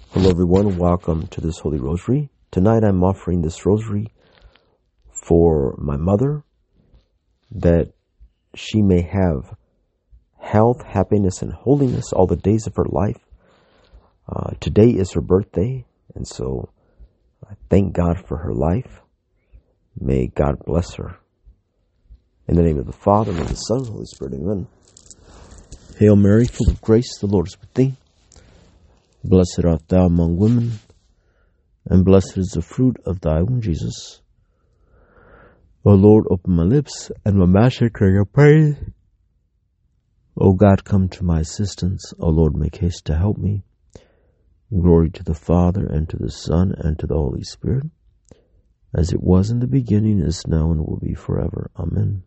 Hello everyone, welcome to this Holy Rosary. Tonight I'm offering this rosary for my mother, that she may have health, happiness, and holiness all the days of her life. Today is her birthday, and so I thank God for her life. May God bless her. In the name of the Father, and of the Son, and of the Holy Spirit, amen. Hail Mary, full of grace, the Lord is with thee. Blessed art thou among women, and blessed is the fruit of thy womb, Jesus. O Lord, open my lips, and my mouth shall declare your praise. O God, come to my assistance. O Lord, make haste to help me. Glory to the Father, and to the Son, and to the Holy Spirit, as it was in the beginning, is now, and will be forever. Amen.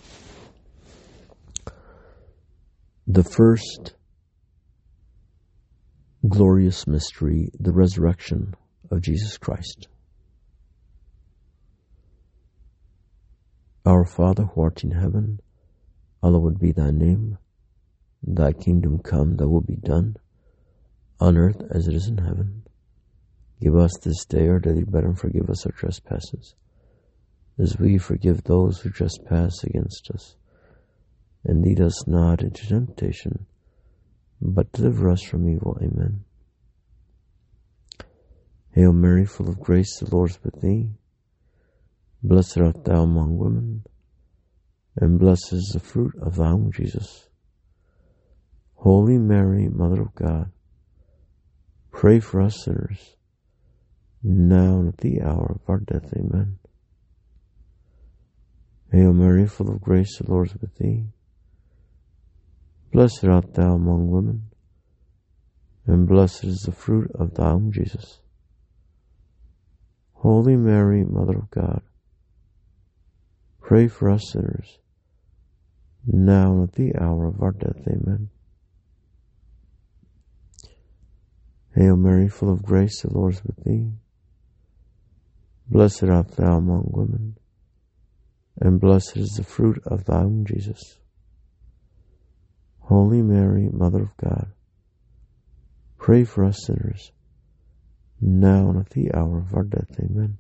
The first glorious mystery, the resurrection of Jesus Christ. Our Father, who art in heaven, hallowed be thy name. Thy kingdom come, thy will be done, on earth as it is in heaven. Give us this day our daily bread, and forgive us our trespasses, as we forgive those who trespass against us. And lead us not into temptation, but deliver us from evil. Amen. Hail Mary, full of grace, the Lord is with thee. Blessed art thou among women, and blessed is the fruit of thy womb, Jesus. Holy Mary, Mother of God, pray for us sinners, now and at the hour of our death. Amen. Hail Mary, full of grace, the Lord is with thee. Blessed art thou among women, and blessed is the fruit of thy womb, Jesus. Holy Mary, Mother of God, pray for us sinners, now and at the hour of our death. Amen. Hail Mary, full of grace, the Lord is with thee. Blessed art thou among women, and blessed is the fruit of thy womb, Jesus. Holy Mary, Mother of God, pray for us sinners, now and at the hour of our death. Amen.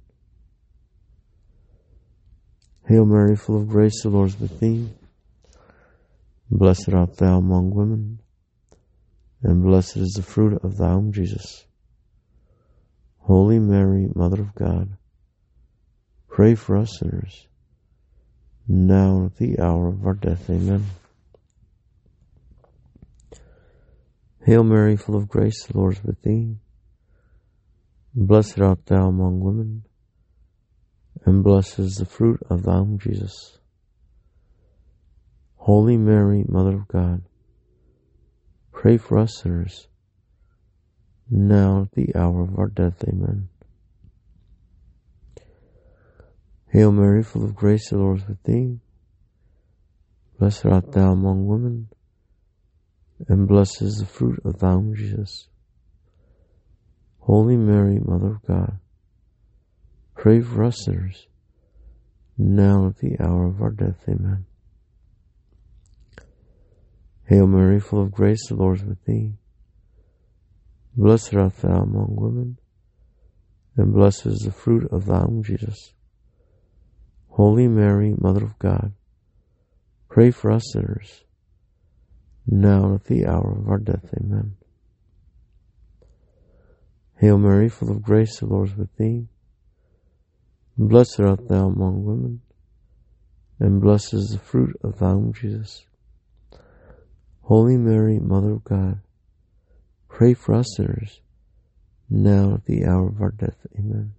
Hail Mary, full of grace, the Lord is with thee. Blessed art thou among women, and blessed is the fruit of thy womb, Jesus. Holy Mary, Mother of God, pray for us sinners, now and at the hour of our death. Amen. Hail Mary, full of grace, the Lord is with thee. Blessed art thou among women, and blessed is the fruit of thy womb, Jesus. Holy Mary, Mother of God, pray for us sinners, now at the hour of our death. Amen. Hail Mary, full of grace, the Lord is with thee. Blessed art thou among women, and blessed is the fruit of thy womb, Jesus. Holy Mary, Mother of God, pray for us sinners, now at the hour of our death. Amen. Hail Mary, full of grace, the Lord is with thee. Blessed art thou among women, and blessed is the fruit of thy womb, Jesus. Holy Mary, Mother of God, pray for us sinners, now and at the hour of our death. Amen. Hail Mary, full of grace, the Lord is with thee. Blessed art thou among women, and blessed is the fruit of thy womb, Jesus. Holy Mary, Mother of God, pray for us sinners, now and at the hour of our death. Amen.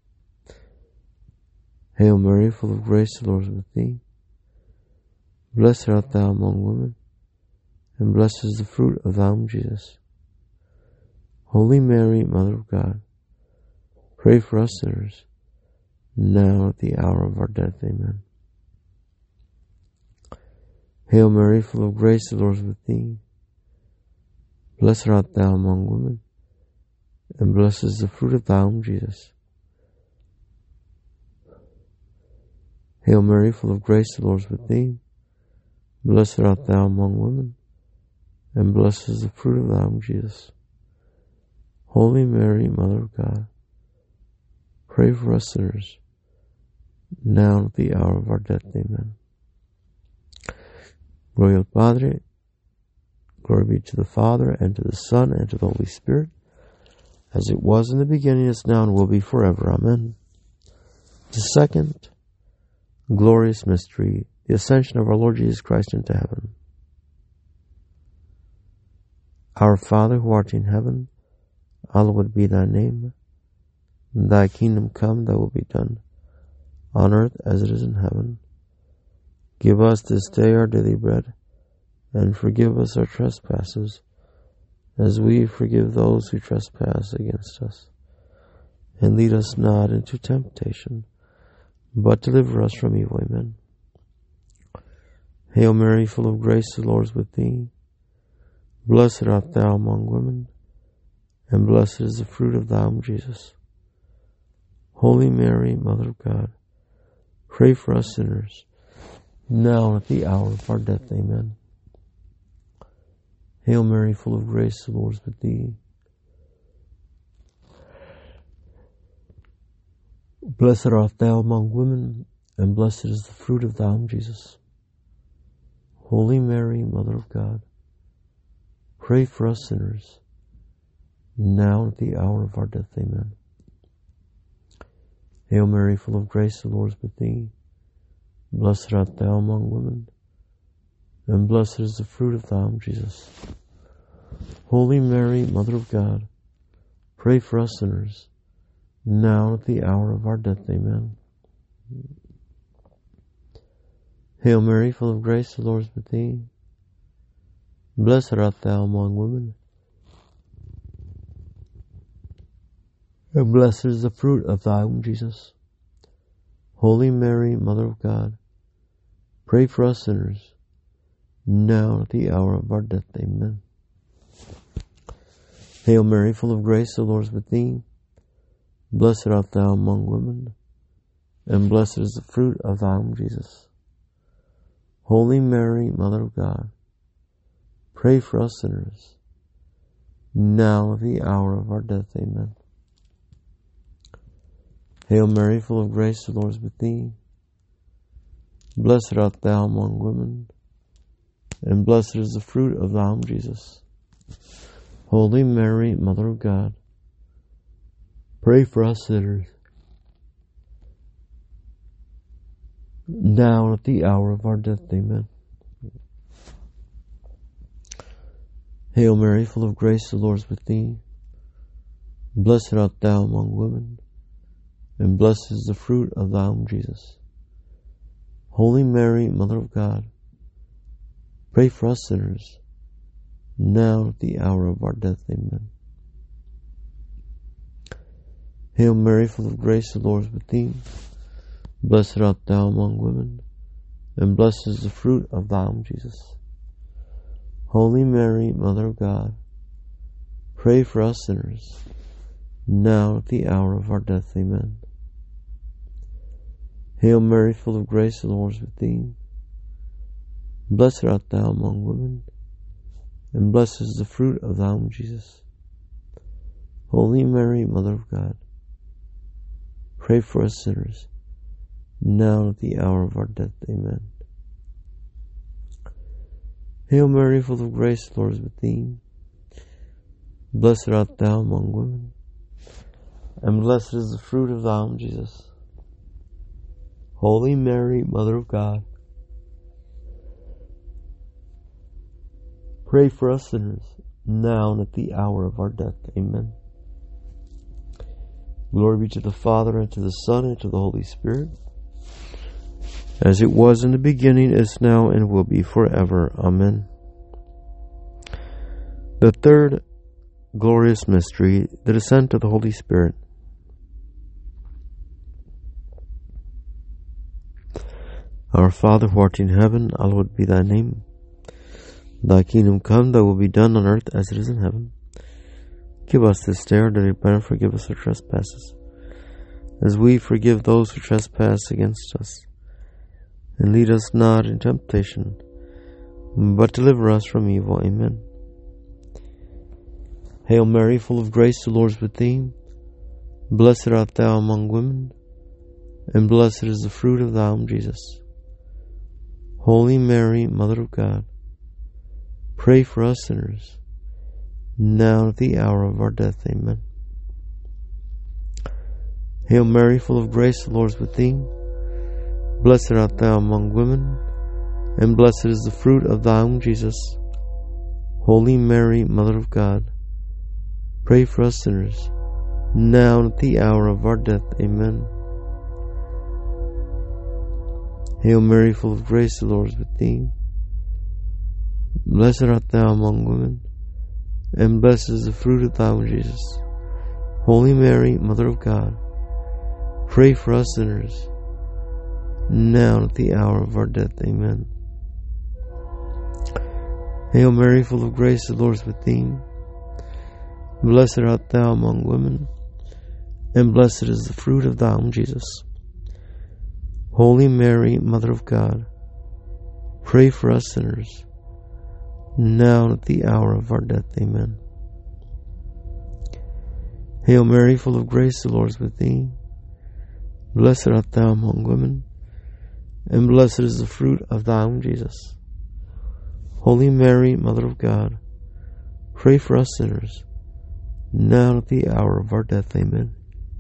Hail Mary, full of grace, the Lord is with thee. Blessed art thou among women, and blessed is the fruit of thy womb, Jesus. Holy Mary, Mother of God, pray for us sinners, now at the hour of our death. Amen. Hail Mary, full of grace, the Lord is with thee. Blessed art thou among women, and blessed is the fruit of thy womb, Jesus. Hail Mary, full of grace, the Lord is with thee. Blessed art thou among women, and blessed is the fruit of thy womb, Jesus. Holy Mary, Mother of God, pray for us sinners, now and at the hour of our death. Amen. Glory al Padre, glory be to the Father, and to the Son, and to the Holy Spirit, as it was in the beginning, is now, and will be forever. Amen. The second glorious mystery, the ascension of our Lord Jesus Christ into heaven. Our Father, who art in heaven, hallowed be thy name. Thy kingdom come, thy will be done, on earth as it is in heaven. Give us this day our daily bread, and forgive us our trespasses, as we forgive those who trespass against us. And lead us not into temptation, but deliver us from evil. Amen. Hail Mary, full of grace, the Lord is with thee. Blessed art thou among women, and blessed is the fruit of thy womb, Jesus. Holy Mary, Mother of God, pray for us sinners, now and at the hour of our death. Amen. Hail Mary, full of grace, the Lord is with thee. Blessed art thou among women, and blessed is the fruit of thy womb, Jesus. Holy Mary, Mother of God, pray for us sinners, now and at the hour of our death. Amen. Hail Mary, full of grace, the Lord is with thee. Blessed art thou among women, and blessed is the fruit of thy womb, Jesus. Holy Mary, Mother of God, pray for us sinners, now and at the hour of our death. Amen. Hail Mary, full of grace, the Lord is with thee. Blessed art thou among women, and blessed is the fruit of thy womb, Jesus. Holy Mary, Mother of God, pray for us sinners, now and at the hour of our death. Amen. Hail Mary, full of grace, the Lord is with thee. Blessed art thou among women, and blessed is the fruit of thy womb, Jesus. Holy Mary, Mother of God, pray for us sinners, now and at the hour of our death. Amen. Hail Mary, full of grace, the Lord is with thee. Blessed art thou among women, and blessed is the fruit of thy womb, Jesus. Holy Mary, Mother of God, pray for us sinners, now and at the hour of our death. Amen. Hail Mary, full of grace, the Lord is with thee. Blessed art thou among women, and blessed is the fruit of thy womb, Jesus. Holy Mary, Mother of God, pray for us sinners, now and at the hour of our death. Amen. Hail Mary, full of grace, the Lord is with thee. Blessed art thou among women, and blessed is the fruit of thy womb, Jesus. Holy Mary, Mother of God, pray for us sinners, now and at the hour of our death. Amen. Hail Mary, full of grace, the Lord is with thee. Blessed art thou among women, and blessed is the fruit of thy womb, Jesus. Holy Mary, Mother of God, pray for us sinners, now and at the hour of our death. Amen. Hail Mary, full of grace, the Lord is with thee. Blessed art thou among women, and blessed is the fruit of thy womb, Jesus. Holy Mary, Mother of God, pray for us sinners, now and at the hour of our death. Amen. Glory be to the Father, and to the Son, and to the Holy Spirit, as it was in the beginning, is now, and will be forever. Amen. The third glorious mystery, the descent of the Holy Spirit. Our Father, who art in heaven, hallowed be thy name. Thy kingdom come, thy will be done on earth as it is in heaven. Give us this day our daily bread, and forgive us our trespasses, as we forgive those who trespass against us. And lead us not in temptation, but deliver us from evil. Amen. Hail Mary, full of grace, the Lord is with thee. Blessed art thou among women, and blessed is the fruit of thy womb, Jesus. Holy Mary, Mother of God, pray for us sinners, now and at the hour of our death. Amen. Hail Mary, full of grace, the Lord is with thee. Blessed art thou among women, and blessed is the fruit of thy womb, Jesus. Holy Mary, Mother of God, pray for us sinners, now and at the hour of our death. Amen. Hail Mary, full of grace, the Lord is with thee. Blessed art thou among women, and blessed is the fruit of thy womb, Jesus. Holy Mary, Mother of God, pray for us sinners, now and at the hour of our death. Amen. Hail Mary, full of grace, the Lord is with thee. Blessed art thou among women, and blessed is the fruit of thy womb, Jesus. Holy Mary, Mother of God, pray for us sinners, now and at the hour of our death. Amen. Hail Mary, full of grace, the Lord is with thee. Blessed art thou among women, and blessed is the fruit of thy womb, Jesus. Holy Mary, Mother of God, pray for us sinners, now and at the hour of our death. Amen.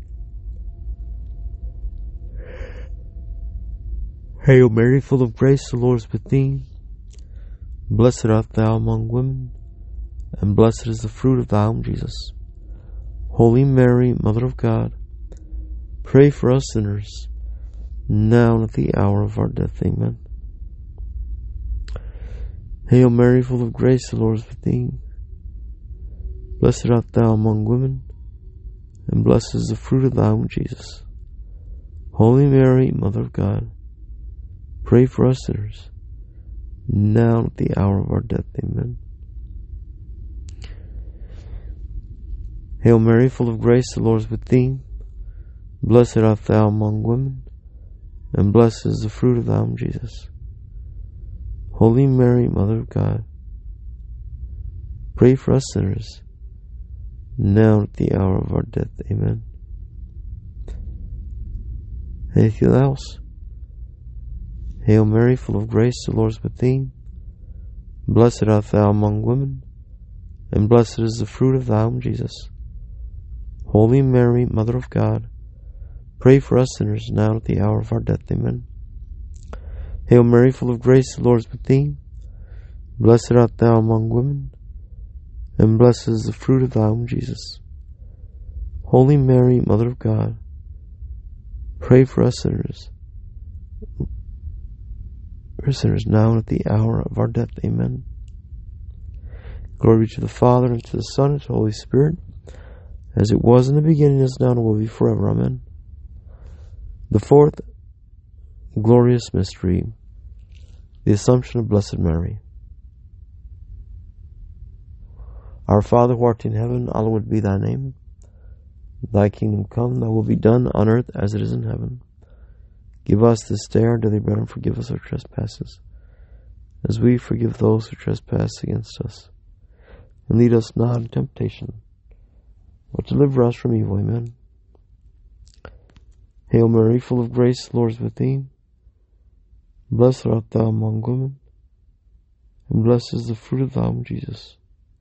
Hail Mary, full of grace, the Lord is with thee. Blessed art thou among women, and blessed is the fruit of thy womb, Jesus. Holy Mary, Mother of God, pray for us sinners, now and at the hour of our death. Amen. Hail Mary, full of grace, the Lord is with thee. Blessed art thou among women, and blessed is the fruit of thy womb, Jesus. Holy Mary, Mother of God, pray for us sinners, now and at the hour of our death. Amen. Hail Mary, full of grace, the Lord is with thee. Blessed art thou among women, and blessed is the fruit of thy womb, Jesus. Holy Mary, Mother of God, pray for us sinners, now and at the hour of our death. Amen. Anything else? Hail Mary, full of grace, the Lord is with thee. Blessed art thou among women, and blessed is the fruit of thy womb, Jesus. Holy Mary, Mother of God, pray for us sinners, now and at the hour of our death. Amen. Hail Mary, full of grace, the Lord is with thee. Blessed art thou among women, and blessed is the fruit of thy womb, Jesus. Holy Mary, Mother of God, pray for us sinners, now and at the hour of our death. Amen. Glory be to the Father, and to the Son, and to the Holy Spirit, as it was in the beginning, is now, and will be forever. Amen. The fourth glorious mystery, the Assumption of Blessed Mary. Our Father, who art in heaven, hallowed be thy name. Thy kingdom come, thy will be done on earth as it is in heaven. Give us this day our daily bread, and forgive us our trespasses, as we forgive those who trespass against us. And lead us not into temptation, but deliver us from evil. Amen. Hail Mary, full of grace, the Lord is with thee. Blessed art thou among women, and blessed is the fruit of thy womb, Jesus.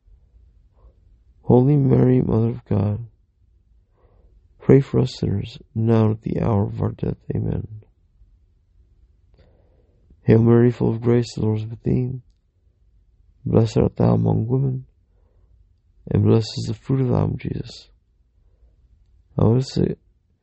Holy Mary, Mother of God, pray for us sinners, now and at the hour of our death. Amen. Hail Mary, full of grace, the Lord is with thee. Blessed art thou among women, and blessed is the fruit of thy womb, Jesus. I want to say,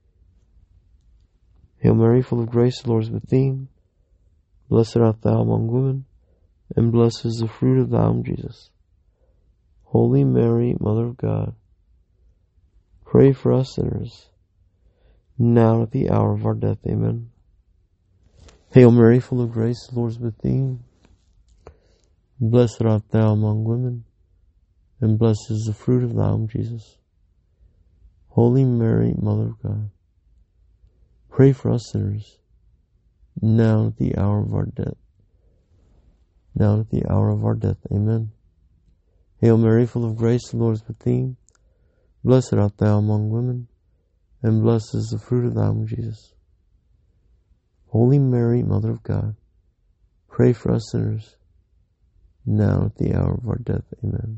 Hail Mary, full of grace, the Lord is with thee. Blessed art thou among women, and blessed is the fruit of thy womb, Jesus. Holy Mary, Mother of God, pray for us sinners, now and at the hour of our death. Amen. Hail Mary, full of grace, the Lord is with thee. Blessed art thou among women, and blessed is the fruit of thy womb, Jesus. Holy Mary, Mother of God, pray for us sinners, now and at the hour of our death. Now and at the hour of our death. Amen. Hail Mary, full of grace, the Lord is with thee. Blessed art thou among women, and blessed is the fruit of thy womb, Jesus. Holy Mary, Mother of God, pray for us sinners, now and at the hour of our death. Amen.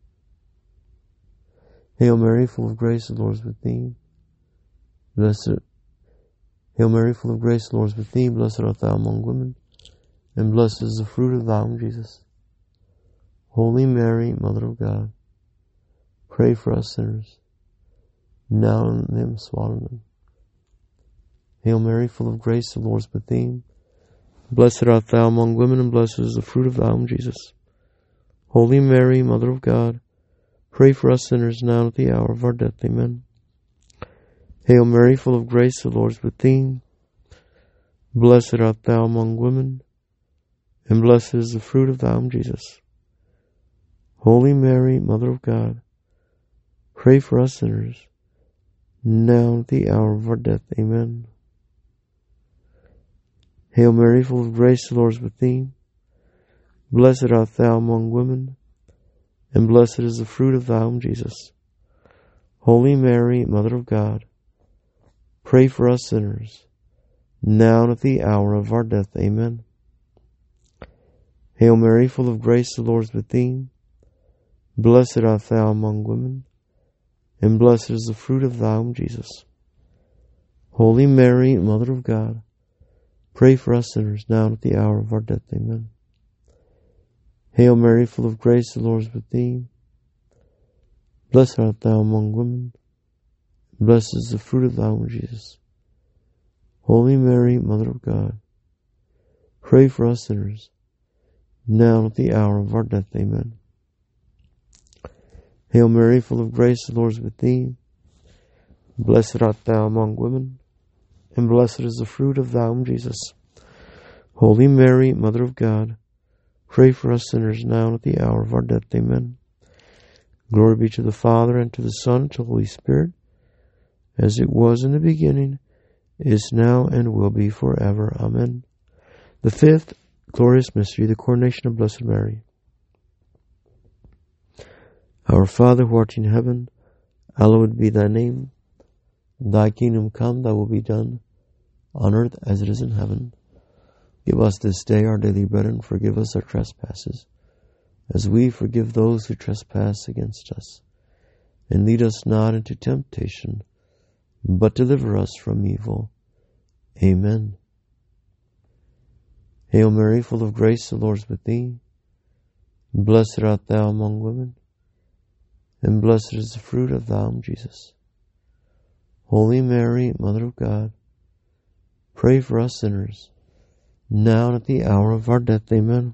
Hail Mary, full of grace, the Lord is with thee. Hail Mary, full of grace, the Lord is with thee. Blessed art thou among women, and blessed is the fruit of thy womb, Jesus. Holy Mary, Mother of God, pray for us sinners, now and in the hour of our death. Hail Mary, full of grace, the Lord is with thee. Blessed art thou among women, and blessed is the fruit of thy womb, Jesus. Holy Mary, Mother of God, pray for us sinners, now and at the hour of our death. Amen. Hail Mary, full of grace, the Lord is with thee. Blessed art thou among women, and blessed is the fruit of thy womb, Jesus. Holy Mary, Mother of God, pray for us sinners, now and at the hour of our death. Amen. Hail Mary, full of grace, the Lord is with thee. Blessed art thou among women, and blessed is the fruit of thy womb, Jesus. Holy Mary, Mother of God, pray for us sinners, now and at the hour of our death. Amen. Hail Mary, full of grace, the Lord is with thee. Blessed art thou among women, and blessed is the fruit of thy womb, Jesus. Holy Mary, Mother of God, pray for us sinners, now and at the hour of our death. Amen. Hail Mary, full of grace, the Lord is with thee. Blessed art thou among women, and blessed is the fruit of thy womb, Jesus. Holy Mary, Mother of God, pray for us sinners, now and at the hour of our death. Amen. Hail Mary, full of grace, the Lord is with thee. Blessed art thou among women, and blessed is the fruit of thy womb, Jesus. Holy Mary, Mother of God, pray for us sinners, now and at the hour of our death. Amen. Glory be to the Father, and to the Son, and to the Holy Spirit, as it was in the beginning, is now, and will be forever. Amen. The fifth glorious mystery, the coronation of Blessed Mary. Our Father, who art in heaven, hallowed be thy name. Thy kingdom come, thy will be done, on earth as it is in heaven. Give us this day our daily bread, and forgive us our trespasses, as we forgive those who trespass against us. And lead us not into temptation, but deliver us from evil. Amen. Hail Mary, full of grace, the Lord is with thee. Blessed art thou among women, and blessed is the fruit of thy womb, Jesus. Holy Mary, Mother of God, pray for us sinners, now and at the hour of our death. Amen.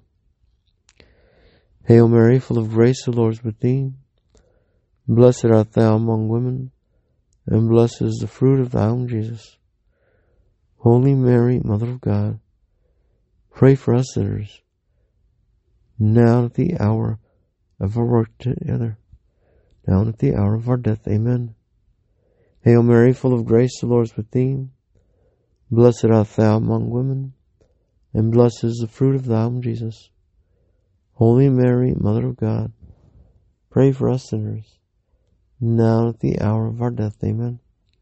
Hail Mary, full of grace, the Lord is with thee. Blessed art thou among women, and blessed is the fruit of thy womb, Jesus. Holy Mary, Mother of God, pray for us sinners, now and at the hour of our work together, now and at the hour of our death. Amen. Hail Mary, full of grace, the Lord is with thee. Blessed art thou among women, and blessed is the fruit of thy womb, Jesus. Holy Mary, Mother of God, pray for us sinners, now and at the hour of our death. Amen.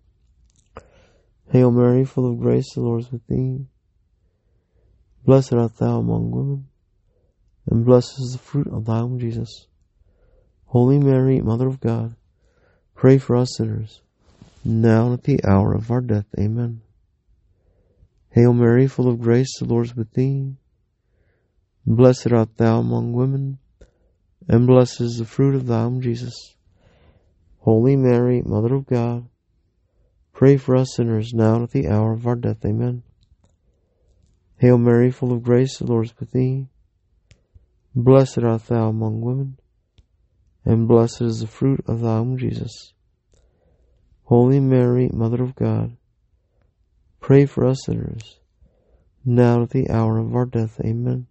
Hail Mary, full of grace, the Lord is with thee. Blessed art thou among women, and blessed is the fruit of thy womb, Jesus. Holy Mary, Mother of God, pray for us sinners, now and at the hour of our death. Amen. Hail Mary, full of grace, the Lord is with thee. Blessed art thou among women, and blessed is the fruit of thy womb, Jesus. Holy Mary, Mother of God, pray for us sinners, now and at the hour of our death. Amen. Hail Mary, full of grace, the Lord is with thee. Blessed art thou among women, and blessed is the fruit of thy womb, Jesus. Holy Mary, Mother of God, pray for us sinners, now and at the hour of our death. Amen.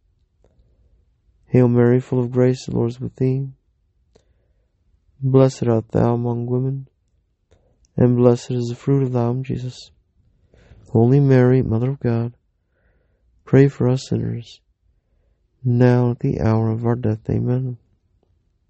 Hail Mary, full of grace, the Lord is with thee. Blessed art thou among women, and blessed is the fruit of thy womb, Jesus. Holy Mary, Mother of God, pray for us sinners, now and at the hour of our death. Amen.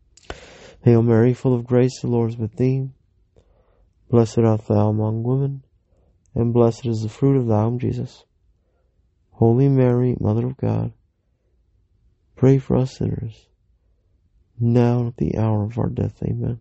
Hail Mary, full of grace, the Lord is with thee. Blessed art thou among women, and blessed is the fruit of thy womb, Jesus. Holy Mary, Mother of God, pray for us sinners, now and at the hour of our death. Amen.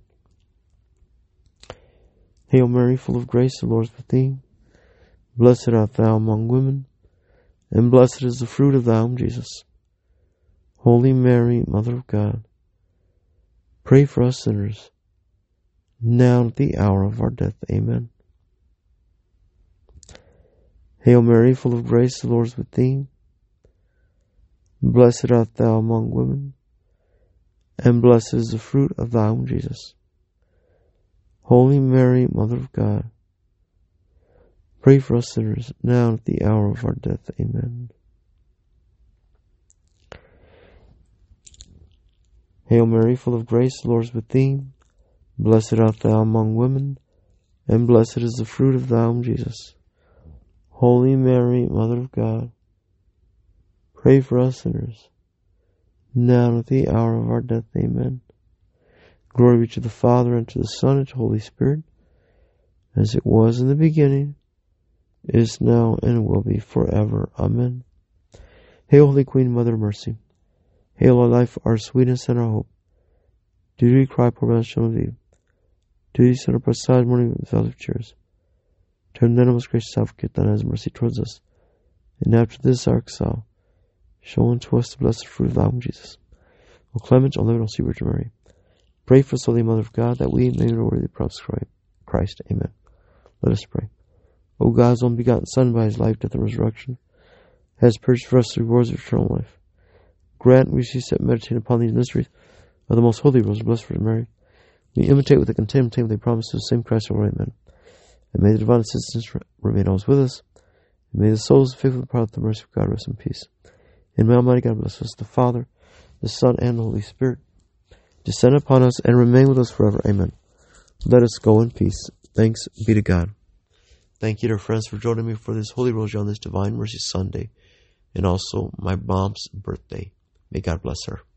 Hail Mary, full of grace, the Lord is with thee. Blessed art thou among women, and blessed is the fruit of thy womb, Jesus. Holy Mary, Mother of God, pray for us sinners, now and at the hour of our death. Amen. Hail Mary, full of grace, the Lord is with thee. Blessed art thou among women, and blessed is the fruit of thy womb, Jesus. Holy Mary, Mother of God, pray for us sinners, now and at the hour of our death. Amen. Hail Mary, full of grace, the Lord is with thee. Blessed art thou among women, and blessed is the fruit of thy womb, Jesus. Holy Mary, Mother of God, pray for us sinners, now and at the hour of our death. Amen. Glory be to the Father, and to the Son, and to the Holy Spirit, as it was in the beginning, is now, and will be forever. Amen. Hail, Holy Queen, Mother of Mercy. Hail, our life, our sweetness, and our hope. Do thee cry, poor banished children of Eve. Do thee send up our sad morning with vows of tears. Turn then, O most gracious Advocate, thine eyes of mercy towards us, and after this our exile, show unto us the blessed fruit of thy womb, Jesus. O clement, O loving, O sweet Virgin Mary, pray for us, Holy Mother of God, that we may be worthy of the promise of Christ. Amen. Let us pray. O God's only begotten Son, by his life, death, and resurrection, has purchased for us the rewards of eternal life. Grant we cease to meditate upon these mysteries of the most holy Rose of Blessed Virgin Mary. We imitate with the contempt they promise to the same Christ our Amen. And may the divine assistance remain always with us. And may the souls of faithful departed, the mercy of God, rest in peace. And may Almighty God bless us, the Father, the Son, and the Holy Spirit, descend upon us and remain with us forever. Amen. Let us go in peace. Thanks be to God. Thank you, dear friends, for joining me for this Holy Rosary on this Divine Mercy Sunday, and also my mom's birthday. May God bless her.